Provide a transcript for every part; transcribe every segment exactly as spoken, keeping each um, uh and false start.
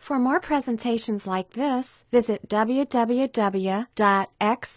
For more presentations like this, visit w w w dot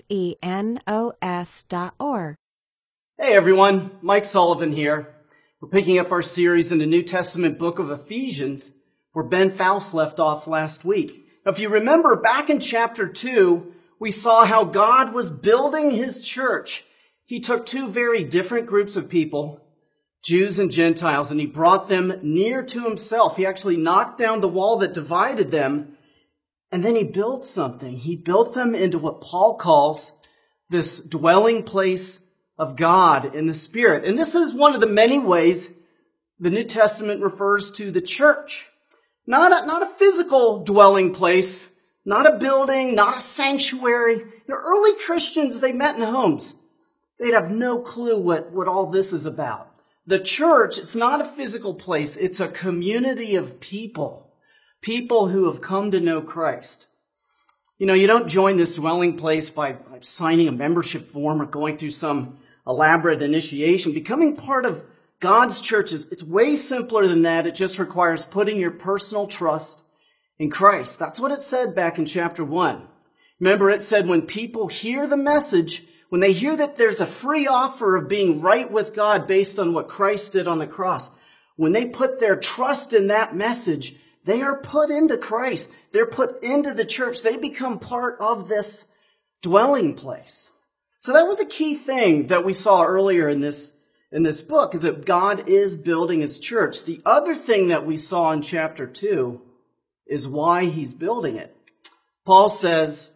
xenos dot org. Hey everyone, Mike Sullivan here. We're picking up our series in the New Testament book of Ephesians, where Ben Faust left off last week. Now, if you remember, back in chapter two, we saw how God was building his church. He took two very different groups of people, Jews and Gentiles, and he brought them near to himself. He actually knocked down the wall that divided them, and then he built something. He built them into what Paul calls this dwelling place of God in the Spirit. And this is one of the many ways the New Testament refers to the church. Not a, not a physical dwelling place, not a building, not a sanctuary. You know, early Christians, they met in homes. They'd have no clue what, what all this is about. The church, it's not a physical place. It's a community of people, people who have come to know Christ. You know, you don't join this dwelling place by, by signing a membership form or going through some elaborate initiation. Becoming part of God's church is, it's way simpler than that. It just requires putting your personal trust in Christ. That's what it said back in chapter one. Remember, it said when people hear the message, when they hear that there's a free offer of being right with God based on what Christ did on the cross, when they put their trust in that message, they are put into Christ. They're put into the church. They become part of this dwelling place. So that was a key thing that we saw earlier in this, in this book, is that God is building his church. The other thing that we saw in chapter two is why he's building it. Paul says,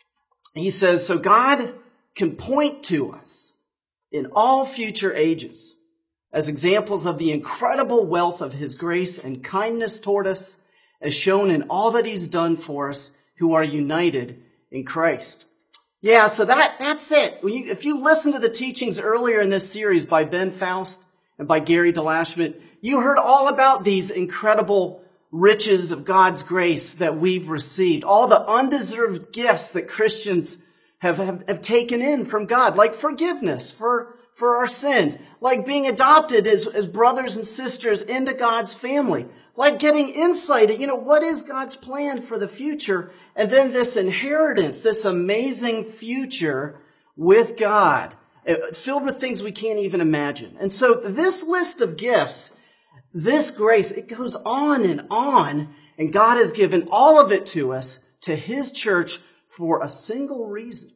he says, so God can point to us in all future ages as examples of the incredible wealth of his grace and kindness toward us, as shown in all that he's done for us who are united in Christ. Yeah, so that, that's it. When you, if you listen to the teachings earlier in this series by Ben Faust and by Gary DeLashman, you heard all about these incredible riches of God's grace that we've received, all the undeserved gifts that Christians have, have, have taken in from God, like forgiveness for, for our sins, like being adopted as, as brothers and sisters into God's family, like getting insight at, you know, what is God's plan for the future? And then this inheritance, this amazing future with God, filled with things we can't even imagine. And so this list of gifts, this grace, it goes on and on, and God has given all of it to us, to his church, for a single reason.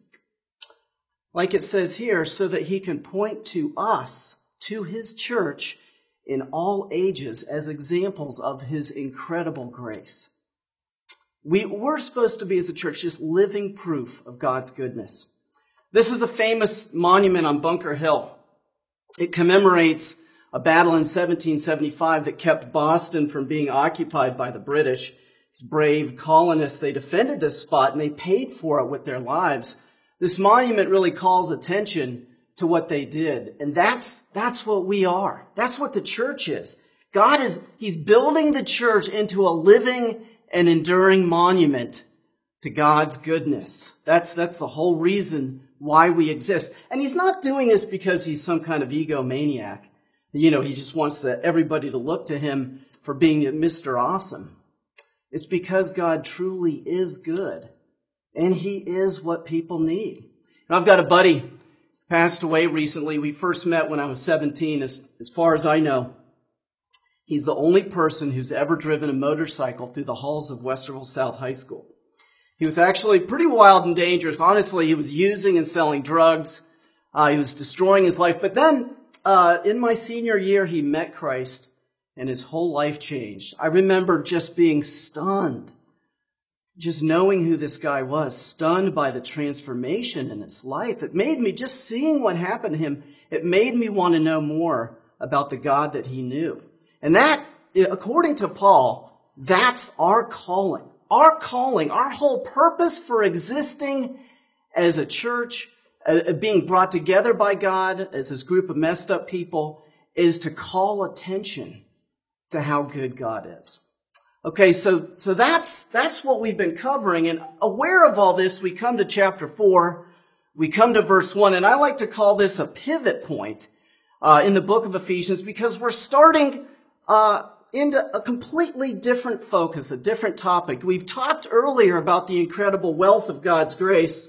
Like it says here, so that he can point to us, to his church, in all ages as examples of his incredible grace. We, we're supposed to be, as a church, just living proof of God's goodness. This is a famous monument on Bunker Hill. It commemorates a battle in seventeen seventy-five that kept Boston from being occupied by the British. These brave colonists, they defended this spot and they paid for it with their lives. This monument really calls attention to what they did. And that's, that's what we are. That's what the church is. God is, he's building the church into a living and enduring monument to God's goodness. That's, that's the whole reason why we exist. And he's not doing this because he's some kind of egomaniac. You know, he just wants the, everybody to look to him for being Mister Awesome. It's because God truly is good, and he is what people need. And I've got a buddy who passed away recently. We first met when I was seventeen. As, as far as I know, he's the only person who's ever driven a motorcycle through the halls of Westerville South High School. He was actually pretty wild and dangerous. Honestly, he was using and selling drugs. Uh, he was destroying his life. But then, uh, in my senior year, he met Christ, and his whole life changed. I remember just being stunned, just knowing who this guy was, stunned by the transformation in his life. It made me, just seeing what happened to him, it made me want to know more about the God that he knew. And that, according to Paul, that's our calling. Our calling, our whole purpose for existing as a church, uh, being brought together by God as this group of messed up people, is to call attention to how good God is. Okay, so, so that's, that's what we've been covering. And aware of all this, we come to chapter four, we come to verse one, and I like to call this a pivot point uh, in the book of Ephesians, because we're starting uh, into a completely different focus, a different topic. We've talked earlier about the incredible wealth of God's grace.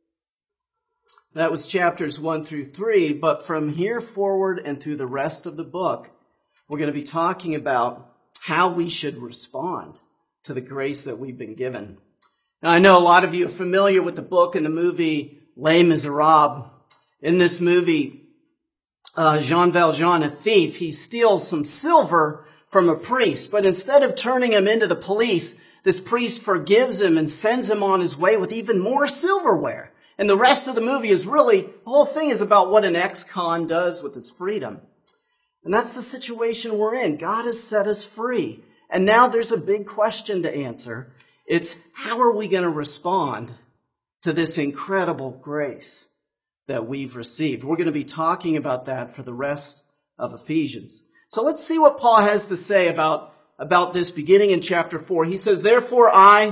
That was chapters one through three, but from here forward and through the rest of the book, we're going to be talking about how we should respond to the grace that we've been given. Now, I know a lot of you are familiar with the book and the movie Les Miserables. In this movie, uh, Jean Valjean, a thief, he steals some silver from a priest, but instead of turning him into the police, this priest forgives him and sends him on his way with even more silverware. And the rest of the movie is really, the whole thing is about what an ex-con does with his freedom. And that's the situation we're in. God has set us free. And now there's a big question to answer. It's how are we going to respond to this incredible grace that we've received? We're going to be talking about that for the rest of Ephesians. So let's see what Paul has to say about, about this beginning in chapter four. He says, therefore I,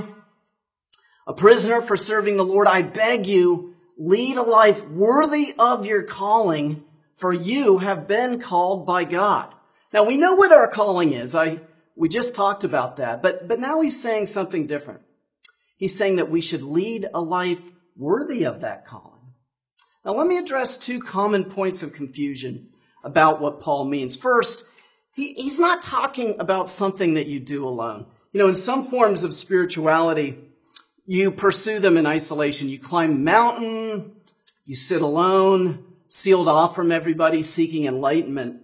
a prisoner for serving the Lord, I beg you, lead a life worthy of your calling, for you have been called by God. Now we know what our calling is. I, we just talked about that, but, but now he's saying something different. He's saying that we should lead a life worthy of that calling. Now let me address two common points of confusion about what Paul means. First, he, he's not talking about something that you do alone. You know, in some forms of spirituality, you pursue them in isolation. You climb a mountain, you sit alone, sealed off from everybody, seeking enlightenment.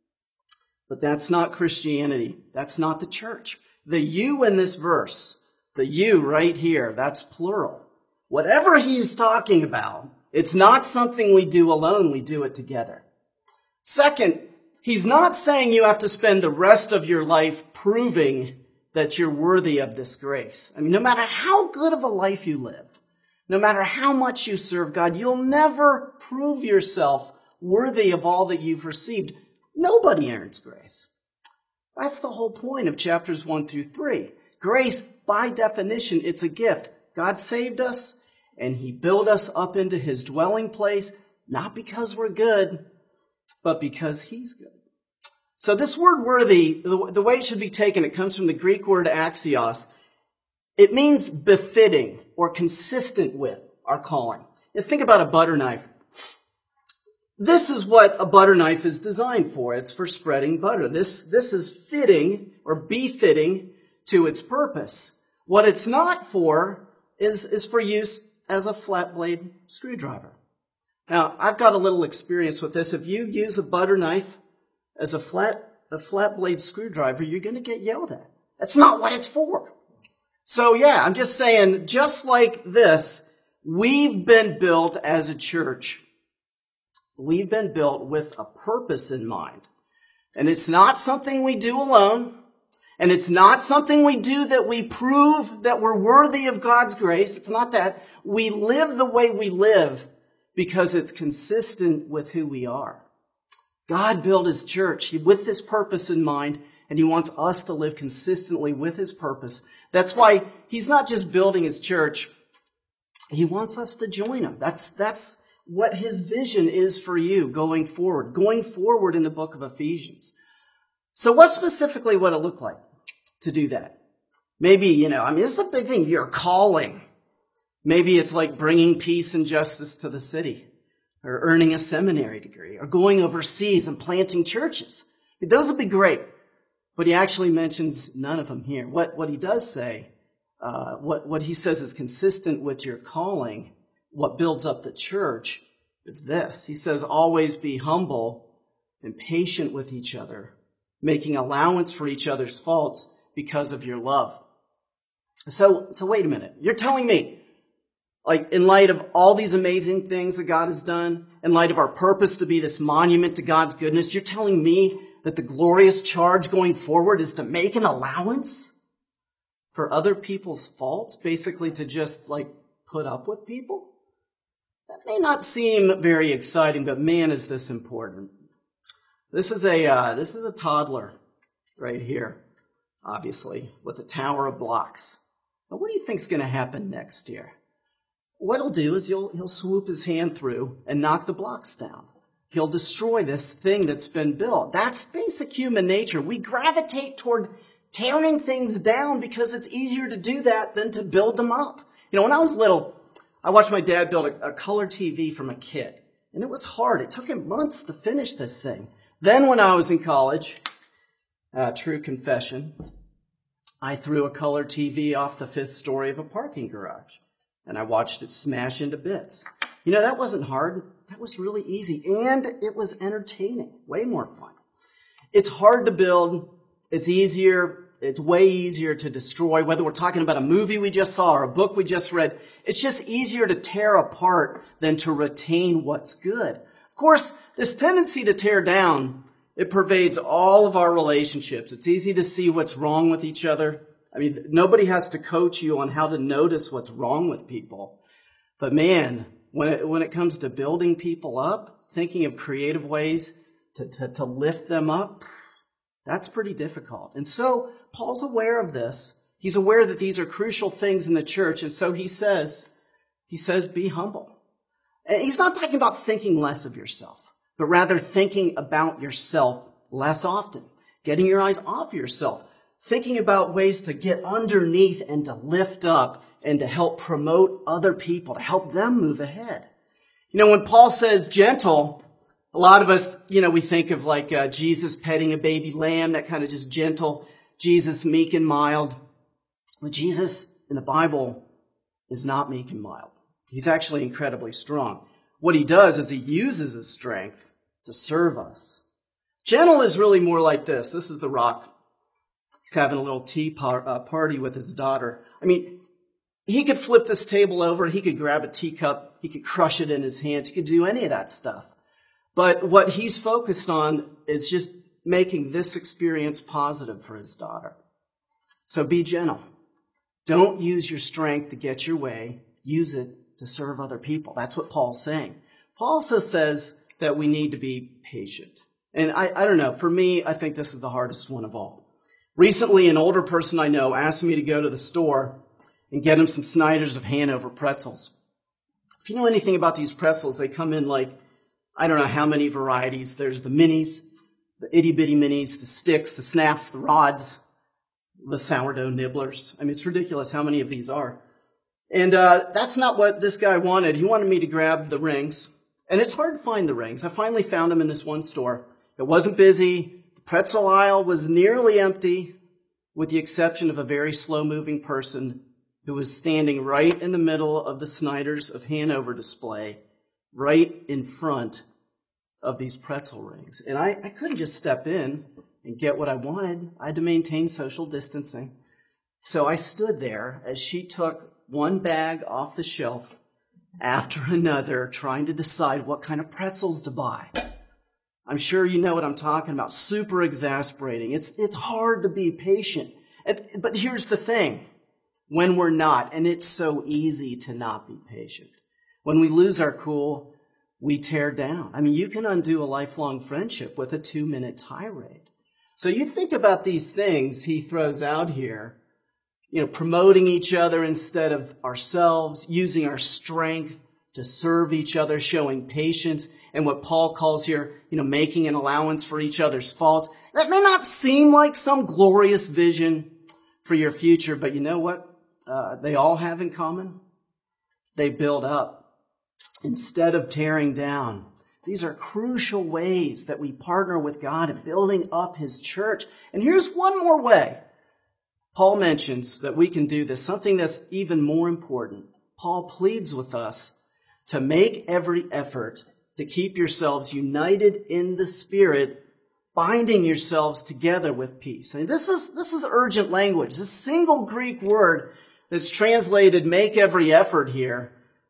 But that's not Christianity. That's not the church. The you in this verse, the you right here, that's plural. Whatever he's talking about, it's not something we do alone. We do it together. Second, he's not saying you have to spend the rest of your life proving that you're worthy of this grace. I mean, no matter how good of a life you live, no matter how much you serve God, you'll never prove yourself worthy of all that you've received. Nobody earns grace. That's the whole point of chapters one through three. Grace, by definition, it's a gift. God saved us, and he built us up into his dwelling place, not because we're good, but because he's good. So this word worthy, the, the way it should be taken, it comes from the Greek word axios. It means befitting or consistent with our calling. Now think about a butter knife. This is what a butter knife is designed for. It's for spreading butter. This, this is fitting or befitting to its purpose. What it's not for is, is for use as a flat blade screwdriver. Now, I've got a little experience with this. If you use a butter knife as a flat, a flat blade screwdriver, you're going to get yelled at. That's not what it's for. So yeah, I'm just saying, just like this, we've been built as a church. We've been built with a purpose in mind. And it's not something we do alone. And it's not something we do that we prove that we're worthy of God's grace. It's not that. We live the way we live because it's consistent with who we are. God built his church with this purpose in mind, and he wants us to live consistently with his purpose. That's why he's not just building his church. He wants us to join him. That's, that's what his vision is for you going forward, going forward in the book of Ephesians. So what specifically would it look like to do that? Maybe, you know, I mean, this is a big thing. Your calling. Maybe it's like bringing peace and justice to the city, or earning a seminary degree, or going overseas and planting churches. Those would be great. But he actually mentions none of them here. What, what he does say, uh, what, what he says is consistent with your calling, what builds up the church, is this. He says, always be humble and patient with each other, making allowance for each other's faults because of your love. So, so wait a minute. You're telling me, like, in light of all these amazing things that God has done, in light of our purpose to be this monument to God's goodness, you're telling me that the glorious charge going forward is to make an allowance for other people's faults, basically to just, like, put up with people? That may not seem very exciting, but man, is this important. This is a, uh, this is a toddler right here, obviously, with a tower of blocks. Now, what do you think's going to happen next year? What he'll do is he'll, he'll swoop his hand through and knock the blocks down. he'll destroy this thing that's been built. That's basic human nature. We gravitate toward tearing things down because it's easier to do that than to build them up. You know, when I was little, I watched my dad build a, a color T V from a kid, and it was hard. It took him months to finish this thing. Then when I was in college, uh, true confession, I threw a color T V off the fifth story of a parking garage, and I watched it smash into bits. You know, that wasn't hard. That was really easy, and it was entertaining, way more fun. It's hard to build. It's easier. It's way easier to destroy, whether we're talking about a movie we just saw or a book we just read. It's just easier to tear apart than to retain what's good. Of course, this tendency to tear down, it pervades all of our relationships. It's easy to see what's wrong with each other. I mean, nobody has to coach you on how to notice what's wrong with people. But man, when it, when it comes to building people up, thinking of creative ways to, to, to lift them up, that's pretty difficult. And so Paul's aware of this. He's aware that these are crucial things in the church. And so he says, he says, be humble. And he's not talking about thinking less of yourself, but rather thinking about yourself less often, getting your eyes off yourself, thinking about ways to get underneath and to lift up and to help promote other people, to help them move ahead. You know, when Paul says gentle, a lot of us, you know, we think of like uh, Jesus petting a baby lamb, that kind of just gentle, Jesus meek and mild. Well, Jesus in the Bible is not meek and mild. He's actually incredibly strong. What he does is he uses his strength to serve us. Gentle is really more like this. This is The Rock. He's having a little tea par- uh, party with his daughter. I mean, he could flip this table over. He could grab a teacup. He could crush it in his hands. He could do any of that stuff. But what he's focused on is just making this experience positive for his daughter. So be gentle. Don't use your strength to get your way. Use it to serve other people. That's what Paul's saying. Paul also says that we need to be patient. And I, I don't know, for me, I think this is the hardest one of all. Recently, an older person I know asked me to go to the store and get him some Snyder's of Hanover pretzels. If you know anything about these pretzels, they come in like, I don't know how many varieties. There's the minis, the itty-bitty minis, the sticks, the snaps, the rods, the sourdough nibblers. I mean, it's ridiculous how many of these are. And uh, that's not what this guy wanted. He wanted me to grab the rings. And it's hard to find the rings. I finally found them in this one store. It wasn't busy. The pretzel aisle was nearly empty, with the exception of a very slow-moving person who was standing right in the middle of the Snyder's of Hanover display, right in front of these pretzel rings. And I, I couldn't just step in and get what I wanted. I had to maintain social distancing. So I stood there as she took one bag off the shelf after another, trying to decide what kind of pretzels to buy. I'm sure you know what I'm talking about. Super exasperating. It's, it's hard to be patient. But here's the thing. When we're not, and it's so easy to not be patient. When we lose our cool, we tear down. I mean, you can undo a lifelong friendship with a two-minute tirade. So you think about these things he throws out here, you know, promoting each other instead of ourselves, using our strength to serve each other, showing patience, and what Paul calls here, you know, making an allowance for each other's faults. That may not seem like some glorious vision for your future, but you know what uh, they all have in common? They build up instead of tearing down. These are crucial ways that we partner with God in building up his church. And here's one more way Paul mentions that we can do this, something that's even more important. Paul pleads with us to make every effort to keep yourselves united in the Spirit, binding yourselves together with peace. And this is, this is urgent language. This single Greek word that's translated make every effort here,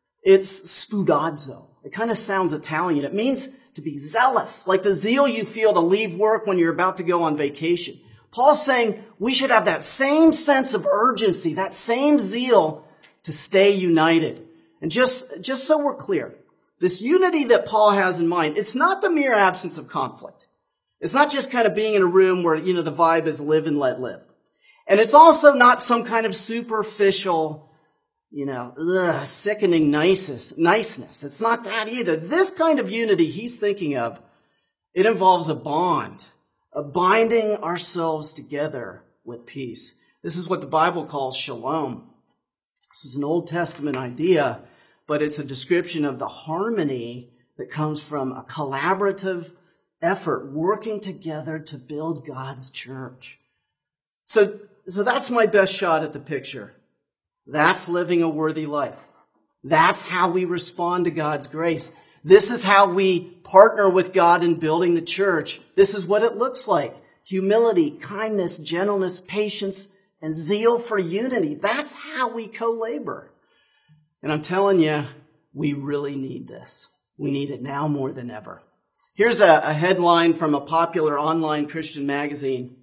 it's spoudazo. It kind of sounds Italian. It means to be zealous, like the zeal you feel to leave work when you're about to go on vacation. Paul's saying we should have that same sense of urgency, that same zeal to stay united. And just, just so we're clear, this unity that Paul has in mind, it's not the mere absence of conflict. It's not just kind of being in a room where, you know, the vibe is live and let live. And it's also not some kind of superficial you know, ugh, sickening niceness, niceness. It's not that either. This kind of unity he's thinking of, it involves a bond, a binding ourselves together with peace. This is what the Bible calls shalom. This is an Old Testament idea, but it's a description of the harmony that comes from a collaborative effort working together to build God's church. So, so that's my best shot at the picture. That's living a worthy life. That's how we respond to God's grace. This is how we partner with God in building the church. This is what it looks like. Humility, kindness, gentleness, patience, and zeal for unity. That's how we co-labor. And I'm telling you, we really need this. We need it now more than ever. Here's a, a headline from a popular online Christian magazine.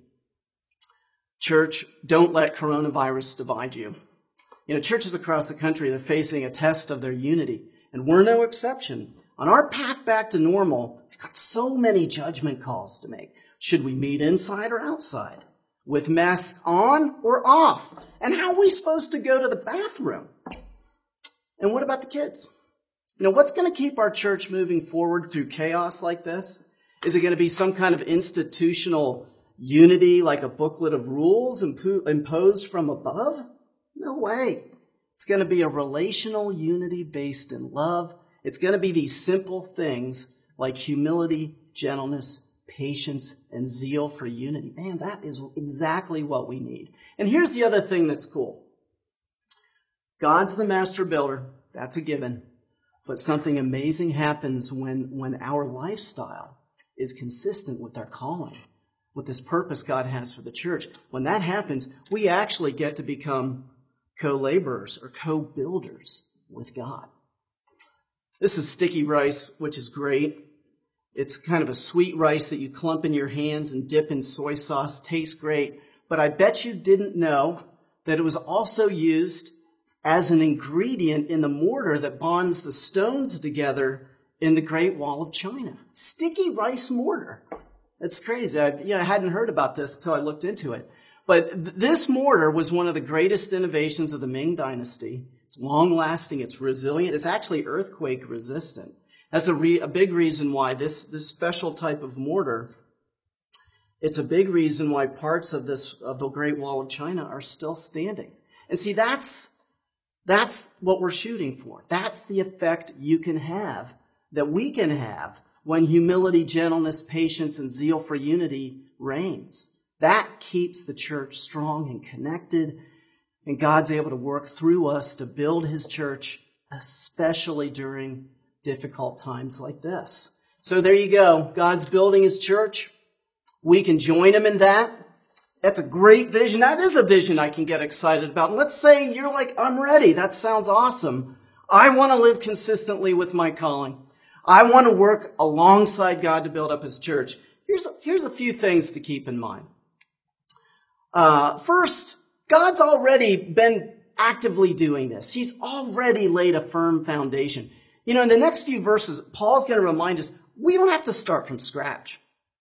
Church, don't let coronavirus divide you. You know, churches across the country are facing a test of their unity, and we're no exception. On our path back to normal, we've got so many judgment calls to make. Should we meet inside or outside? With masks on or off? And how are we supposed to go to the bathroom? And what about the kids? You know, what's going to keep our church moving forward through chaos like this? Is it going to be some kind of institutional unity, like a booklet of rules impo- imposed from above? No way. It's going to be a relational unity based in love. It's going to be these simple things like humility, gentleness, patience, and zeal for unity. Man, that is exactly what we need. And here's the other thing that's cool. God's the master builder. That's a given. But something amazing happens when, when our lifestyle is consistent with our calling, with this purpose God has for the church. When that happens, we actually get to become co-laborers or co-builders with God. This is sticky rice, which is great. It's kind of a sweet rice that you clump in your hands and dip in soy sauce. Tastes great. But I bet you didn't know that it was also used as an ingredient in the mortar that bonds the stones together in the Great Wall of China. Sticky rice mortar. That's crazy. I, you know, I hadn't heard about this until I looked into it. But th- this mortar was one of the greatest innovations of the Ming Dynasty. It's long-lasting. It's resilient. It's actually earthquake-resistant. That's a, re- a big reason why this, this special type of mortar, it's a big reason why parts of this of the Great Wall of China are still standing. And see, that's That's what we're shooting for. That's the effect you can have, that we can have, when humility, gentleness, patience, and zeal for unity reigns. That keeps the church strong and connected, and God's able to work through us to build his church, especially during difficult times like this. So there you go. God's building his church. We can join him in that. That's a great vision. That is a vision I can get excited about. And let's say you're like, I'm ready. That sounds awesome. I want to live consistently with my calling. I want to work alongside God to build up his church. Here's, here's a few things to keep in mind. Uh, first, God's already been actively doing this. He's already laid a firm foundation. You know, in the next few verses, Paul's going to remind us, we don't have to start from scratch.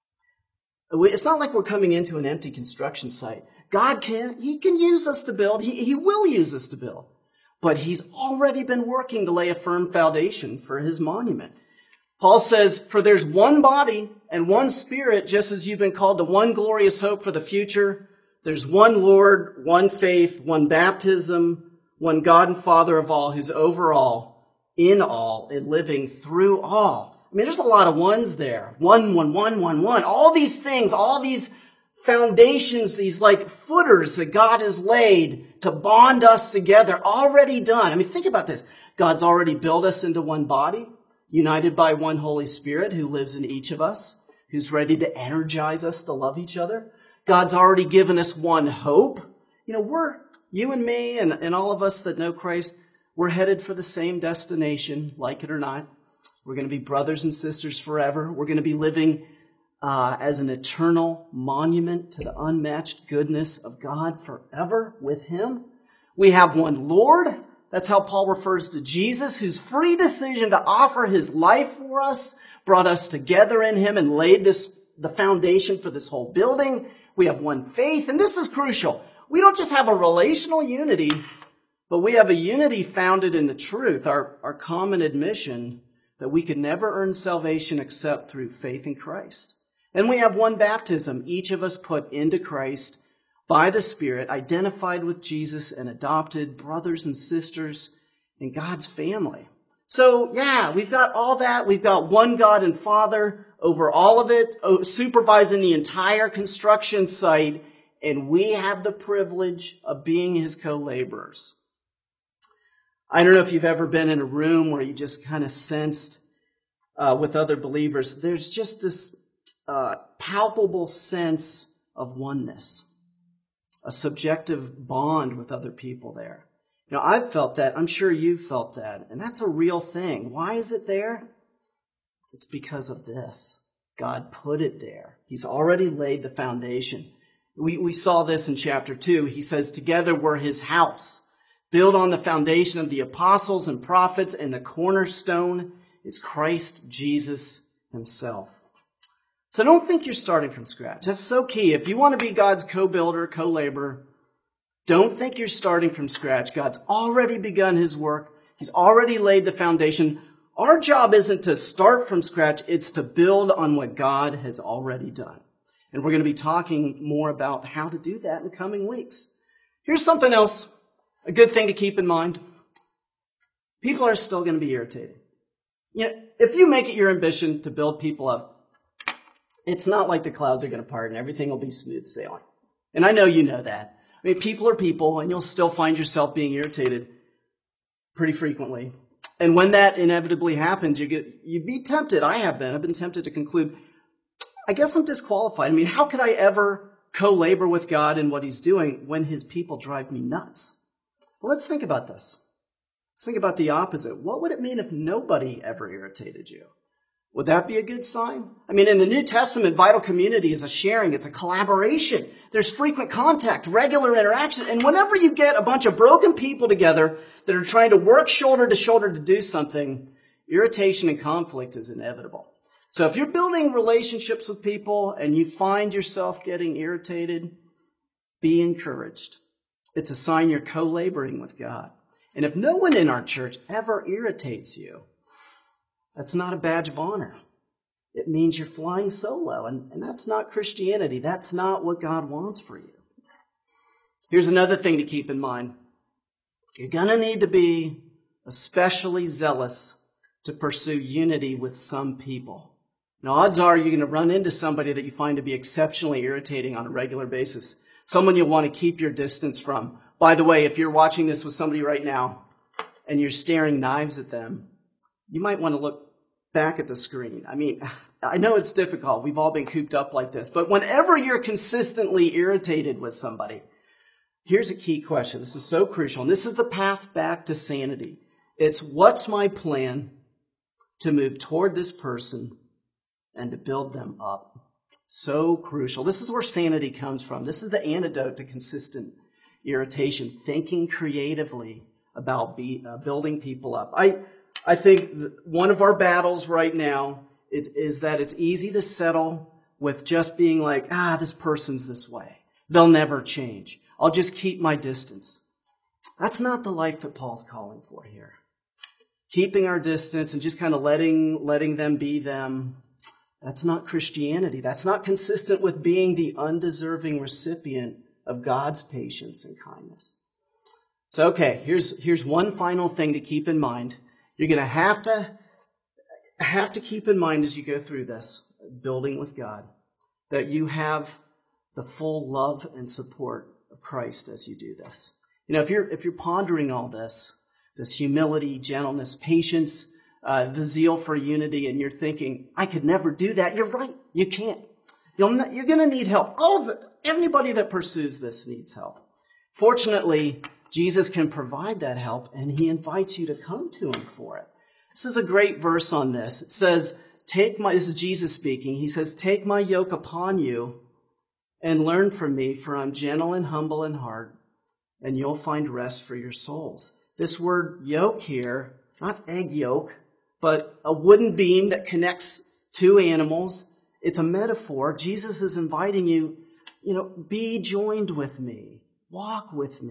It's not like we're coming into an empty construction site. God can, he can use us to build. He, he will use us to build. But he's already been working to lay a firm foundation for his monument. Paul says, for there's one body and one spirit, just as you've been called to one glorious hope for the future. There's one Lord, one faith, one baptism, one God and Father of all, who's over all, in all, and living through all. I mean, there's a lot of ones there. One, one, one, one, one. All these things, all these foundations, these like footers that God has laid to bond us together, already done. I mean, think about this. God's already built us into one body, united by one Holy Spirit who lives in each of us, who's ready to energize us to love each other. God's already given us one hope. You know, we're, you and me and, and all of us that know Christ, we're headed for the same destination, like it or not. We're going to be brothers and sisters forever. We're going to be living uh, as an eternal monument to the unmatched goodness of God forever with him. We have one Lord. That's how Paul refers to Jesus, whose free decision to offer his life for us brought us together in him and laid this the foundation for this whole building. We have one faith, and this is crucial. We don't just have a relational unity, But we have a unity founded in the truth, our, our common admission that we could never earn salvation except through faith in Christ. And we have one baptism, each of us put into Christ by the Spirit, identified with Jesus and adopted brothers and sisters in God's family. So, yeah, we've got all that. We've got one God and Father over all of it, supervising the entire construction site, and we have the privilege of being his co-laborers. I don't know if you've ever been in a room where you just kind of sensed uh, with other believers, there's just this uh, palpable sense of oneness, a subjective bond with other people there. You know, I've felt that. I'm sure you've felt that. And that's a real thing. Why is it there? It's because of this. God put it there. He's already laid the foundation. We, we saw this in chapter two. He says, together we're his house, built on the foundation of the apostles and prophets, and the cornerstone is Christ Jesus himself. So don't think you're starting from scratch. That's so key. If you want to be God's co-builder, co-laborer, don't think you're starting from scratch. God's already begun his work. He's already laid the foundation. Our job isn't to start from scratch. It's to build on what God has already done. And we're going to be talking more about how to do that in coming weeks. Here's something else, a good thing to keep in mind. People are still going to be irritated. You know, if you make it your ambition to build people up, it's not like the clouds are going to part and everything will be smooth sailing. And I know you know that. I mean, people are people, and you'll still find yourself being irritated pretty frequently. And when that inevitably happens, you get, you'd be tempted. I have been. I've been tempted to conclude, I guess I'm disqualified. I mean, how could I ever co-labor with God in what he's doing when his people drive me nuts? Well, let's think about this. Let's think about the opposite. What would it mean if nobody ever irritated you? Would that be a good sign? I mean, in the New Testament, vital community is a sharing. It's a collaboration. There's frequent contact, regular interaction. And whenever you get a bunch of broken people together that are trying to work shoulder to shoulder to do something, irritation and conflict is inevitable. So if you're building relationships with people and you find yourself getting irritated, be encouraged. It's a sign you're co-laboring with God. And if no one in our church ever irritates you, that's not a badge of honor. It means you're flying solo, and, and that's not Christianity. That's not what God wants for you. Here's another thing to keep in mind. You're going to need to be especially zealous to pursue unity with some people. Now, odds are you're going to run into somebody that you find to be exceptionally irritating on a regular basis, someone you'll want to keep your distance from. By the way, if you're watching this with somebody right now and you're staring knives at them, you might want to look back at the screen. I mean, I know it's difficult. We've all been cooped up like this. But whenever you're consistently irritated with somebody, here's a key question. This is so crucial. And this is the path back to sanity. It's what's my plan to move toward this person and to build them up? So crucial. This is where sanity comes from. This is the antidote to consistent irritation. Thinking creatively about be, uh, building people up. I I think one of our battles right now is, is that it's easy to settle with just being like, ah, this person's this way. They'll never change. I'll just keep my distance. That's not the life that Paul's calling for here. Keeping our distance and just kind of letting, letting them be them. That's not Christianity. That's not consistent with being the undeserving recipient of God's patience and kindness. So, okay, here's, here's one final thing to keep in mind. You're going to have to have to keep in mind as you go through this, building with God, that you have the full love and support of Christ as you do this. You know, if you're if you're pondering all this, this humility, gentleness, patience, uh, the zeal for unity, and you're thinking, I could never do that, you're right. You can't. You'll not, you're going to need help. All of it, everybody that pursues this needs help. Fortunately, Jesus can provide that help, and he invites you to come to him for it. This is a great verse on this. It says, "Take my," this is Jesus speaking. He says, "Take my yoke upon you and learn from me, for I'm gentle and humble in heart, and you'll find rest for your souls." This word yoke here, not egg yolk, but a wooden beam that connects two animals. It's a metaphor. Jesus is inviting you, you know, be joined with me, walk with me.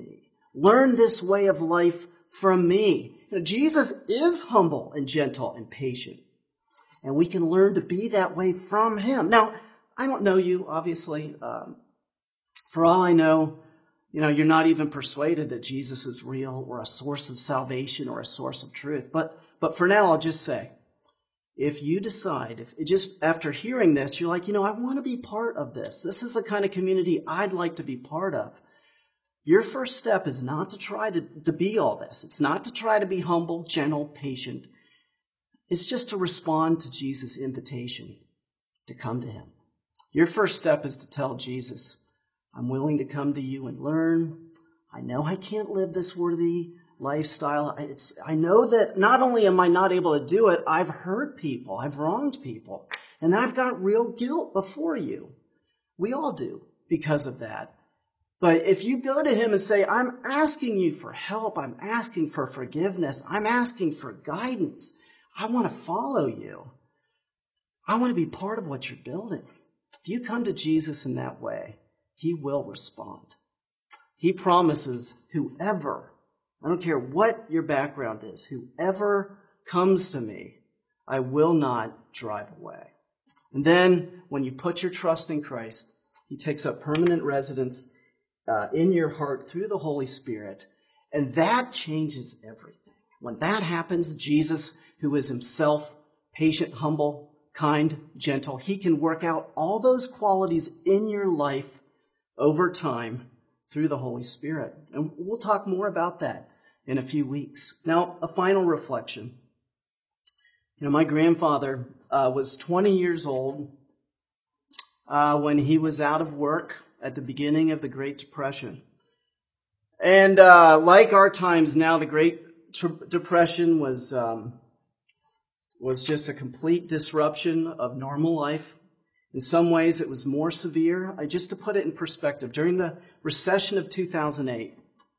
Learn this way of life from me. You know, Jesus is humble and gentle and patient, and we can learn to be that way from him. Now, I don't know you, obviously. Um, for all I know, you know, you're not even persuaded that Jesus is real or a source of salvation or a source of truth. But, but for now, I'll just say, if you decide, if it just after hearing this, you're like, you know, I want to be part of this. This is the kind of community I'd like to be part of. Your first step is not to try to, to be all this. It's not to try to be humble, gentle, patient. It's just to respond to Jesus' invitation to come to him. Your first step is to tell Jesus, I'm willing to come to you and learn. I know I can't live this worthy lifestyle. It's, I know that not only am I not able to do it, I've hurt people, I've wronged people, and I've got real guilt before you. We all do because of that. But if you go to him and say, I'm asking you for help, I'm asking for forgiveness, I'm asking for guidance, I want to follow you, I want to be part of what you're building. If you come to Jesus in that way, he will respond. He promises whoever, I don't care what your background is, whoever comes to me, I will not drive away. And then when you put your trust in Christ, he takes up permanent residence uh, in your heart through the Holy Spirit, and that changes everything. When that happens, Jesus, who is himself patient, humble, kind, gentle, he can work out all those qualities in your life over time through the Holy Spirit. And we'll talk more about that in a few weeks. Now, a final reflection. You know, my grandfather uh, was twenty years old uh, when he was out of work at the beginning of the Great Depression. And uh, like our times now, the Great Depression was um, was just a complete disruption of normal life. In some ways, it was more severe. I, just to put it in perspective, during the recession of two thousand eight,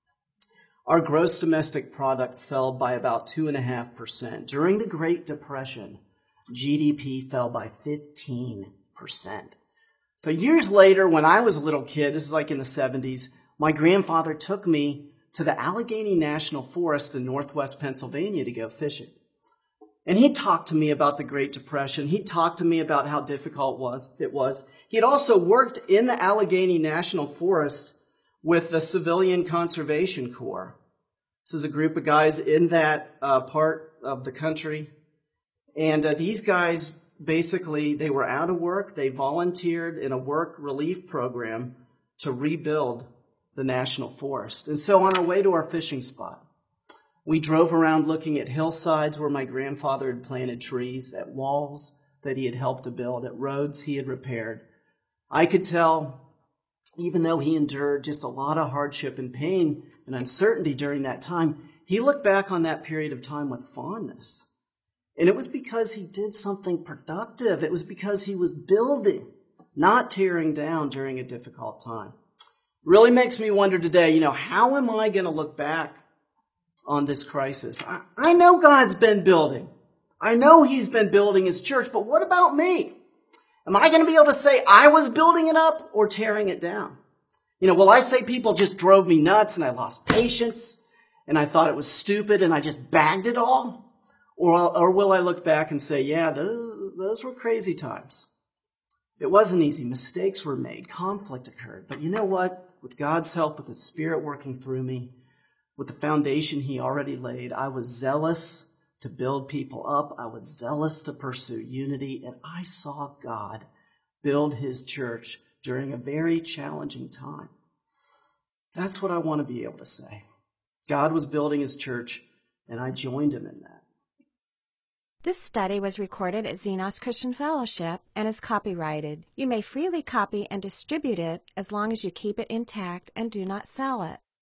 our gross domestic product fell by about two point five percent. During the Great Depression, G D P fell by fifteen percent. So years later, when I was a little kid, this is like in the seventies, my grandfather took me to the Allegheny National Forest in northwest Pennsylvania to go fishing. And he talked to me about the Great Depression. He talked to me about how difficult it was. It was. He had also worked in the Allegheny National Forest with the Civilian Conservation Corps. This is a group of guys in that uh, part of the country. And uh, these guys, basically, they were out of work. They volunteered in a work relief program to rebuild the national forest. And so on our way to our fishing spot, we drove around looking at hillsides where my grandfather had planted trees, at walls that he had helped to build, at roads he had repaired. I could tell, even though he endured just a lot of hardship and pain and uncertainty during that time, he looked back on that period of time with fondness. And it was because he did something productive. It was because he was building, not tearing down during a difficult time. It really makes me wonder today, you know, how am I going to look back on this crisis? I, I know God's been building. I know he's been building his church, but what about me? Am I going to be able to say I was building it up or tearing it down? You know, will I say people just drove me nuts and I lost patience and I thought it was stupid and I just bagged it all? Or, or will I look back and say, yeah, those, those were crazy times. It wasn't easy. Mistakes were made. Conflict occurred. But you know what? With God's help, with his Spirit working through me, with the foundation he already laid, I was zealous to build people up. I was zealous to pursue unity. And I saw God build his church during a very challenging time. That's what I want to be able to say. God was building his church, and I joined him in that. This study was recorded at Xenos Christian Fellowship and is copyrighted. You may freely copy and distribute it as long as you keep it intact and do not sell it.